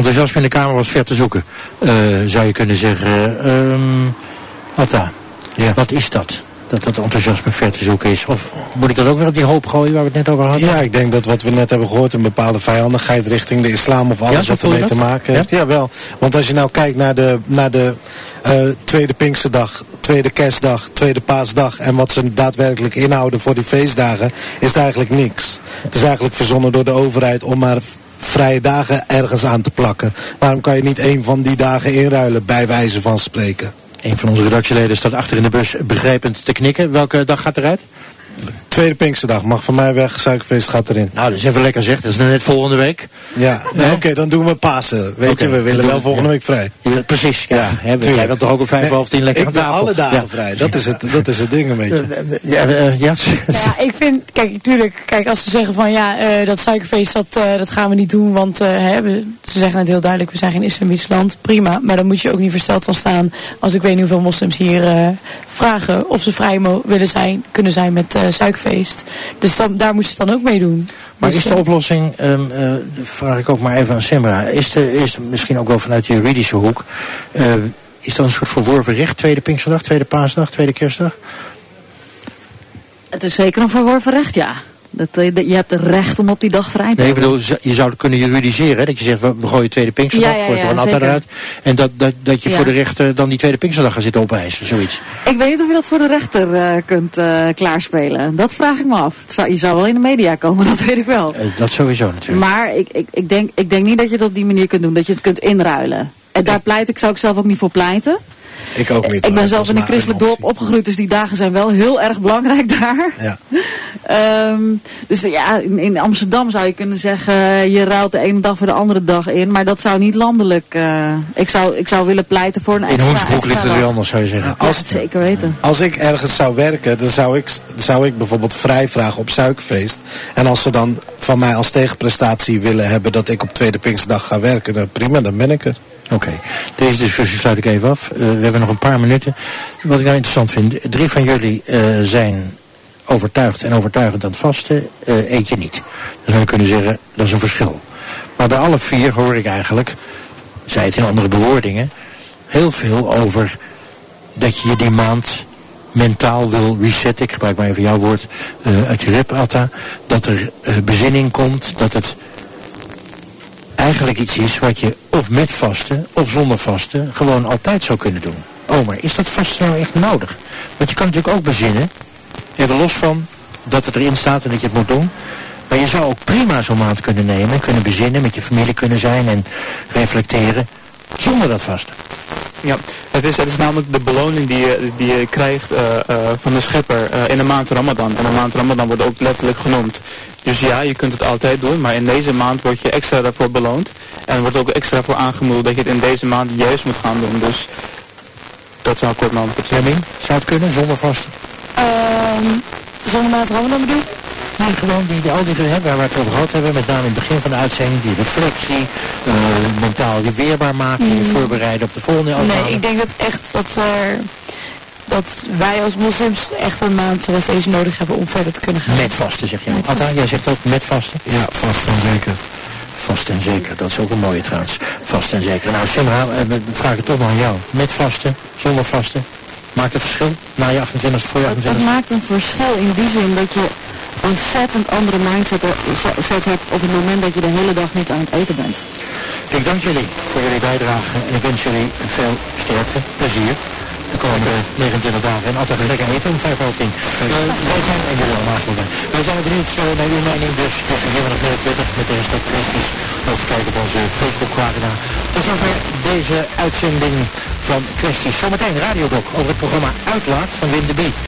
enthousiasme in de Kamer was ver te zoeken. Zou je kunnen zeggen. Atta, wat is dat? Dat enthousiasme ver te zoeken is. Of moet ik dat ook weer op die hoop gooien waar we het net over hadden? Ja, ik denk dat wat we net hebben gehoord, een bepaalde vijandigheid richting de islam of alles wat ermee te maken heeft. Ja, wel. Want als je nou kijkt naar de tweede Pinksterdag, tweede Kerstdag, tweede Paasdag en wat ze daadwerkelijk inhouden voor die feestdagen, is het eigenlijk niks. Het is eigenlijk verzonnen door de overheid om maar vrije dagen ergens aan te plakken. Waarom kan je niet één van die dagen inruilen, bij wijze van spreken? Een van onze redactieleden staat achter in de bus begrijpend te knikken. Welke dag gaat eruit? Tweede Pinksterdag mag van mij weg, suikerfeest gaat erin. Nou, dat is even lekker zeg. Dat is net volgende week. Ja, oké, dan doen we Pasen. Weet je, we willen wel volgende week vrij. Precies, ja. Jij wilt toch ook om 5:30 lekker aan tafel? Ik alle dagen vrij, dat is het ding een beetje. Ja, ik vind, kijk, als ze zeggen van dat suikerfeest, dat gaan we niet doen, want ze zeggen het heel duidelijk, we zijn geen islamitisch land, prima, maar dan moet je ook niet versteld van staan als ik weet niet hoeveel moslims hier vragen of ze vrij kunnen zijn met suikerfeest. Dus daar moet je het dan ook mee doen. Maar dus, is de oplossing, vraag ik ook maar even aan Semra, is misschien ook wel vanuit de juridische hoek, is dat een soort verworven recht, tweede Pinksterdag, tweede Paasdag, tweede Kerstdag? Het is zeker een verworven recht, ja. Je hebt het recht om op die dag vrij te hebben. Nee, ik bedoel, je zou het kunnen juridiseren. Hè? Dat je zegt, we gooien tweede Pinksterdag voor zo'n Atta eruit. En dat je voor de rechter dan die tweede Pinksterdag gaat zitten opeisen, zoiets. Ik weet niet of je dat voor de rechter kunt klaarspelen. Dat vraag ik me af. Je zou wel in de media komen, dat weet ik wel. Dat sowieso natuurlijk. Maar ik denk niet dat je het op die manier kunt doen. Dat je het kunt inruilen. En daar zou ik zelf ook niet voor pleiten. Ik ook niet. Ik ben zelf in een christelijk dorp opgegroeid, dus die dagen zijn wel heel erg belangrijk daar. Ja. Dus ja, in Amsterdam zou je kunnen zeggen, je ruilt de ene dag voor de andere dag in, maar dat zou niet landelijk. Ik zou willen pleiten voor een extra. In Hoensbroek ligt het weer anders, zou je zeggen. Ja, het zeker weten. Als ik ergens zou werken, dan zou ik bijvoorbeeld vrij vragen op suikerfeest. En als ze dan van mij als tegenprestatie willen hebben dat ik op tweede Pinksterdag ga werken, dan prima, dan ben ik er. Oké, deze discussie sluit ik even af. We hebben nog een paar minuten. Wat ik nou interessant vind, 3 van jullie zijn overtuigd en overtuigend aan het vasten, eet je niet. Dan zou je kunnen zeggen, dat is een verschil. Maar bij alle 4 hoor ik eigenlijk, zei het in andere bewoordingen, heel veel over dat je die maand mentaal wil resetten. Ik gebruik maar even jouw woord uit je rep, Atta. Dat er bezinning komt, dat het eigenlijk iets is wat je of met vasten of zonder vasten gewoon altijd zou kunnen doen. Oh, maar is dat vasten nou echt nodig? Want je kan natuurlijk ook bezinnen, even los van dat het erin staat en dat je het moet doen. Maar je zou ook prima zo'n maand kunnen nemen, kunnen bezinnen, met je familie kunnen zijn en reflecteren zonder dat vasten. Ja, het is namelijk de beloning die je krijgt van de schepper in de maand Ramadan. En de maand Ramadan wordt ook letterlijk genoemd. Dus ja, je kunt het altijd doen, maar in deze maand word je extra daarvoor beloond. En er wordt ook extra voor aangemoedigd dat je het in deze maand juist moet gaan doen. Dus dat zou kort mogelijk zijn. Zou het kunnen zonder vasten? Zonder maand Ramadan bedoel? Nee, gewoon al die waar we het over gehad hebben, met name in het begin van de uitzending, die reflectie, mentaal je weerbaar maken, je voorbereiden op de volgende aflevering. Nee, ik denk dat echt dat wij als moslims echt een maand zoals deze nodig hebben om verder te kunnen gaan. Met vasten, zeg jij. Atta, jij zegt ook met vasten? Ja, vast en zeker. Vast en zeker, dat is ook een mooie trouwens. Vast en zeker. Nou, Semra, we vragen toch nog aan jou. Met vasten, zonder vasten. Maakt het verschil na je 28 voor je 28? Dat maakt een verschil in die zin dat je ontzettend andere mindset hebt op het moment dat je de hele dag niet aan het eten bent. Ik dank jullie voor jullie bijdrage en ik wens jullie veel sterkte, plezier de komende 29 dagen. En altijd lekker eten om 5:10. Wij zijn, en jullie allemaal goed. Wij zijn benieuwd naar uw mening, dus tussen 29 met de hashtag kwesties of kijk op onze Facebookpagina. Tot zover deze uitzending van Kwesties. Zometeen Radiodoc over het programma Uitlaat van Wim de Bie.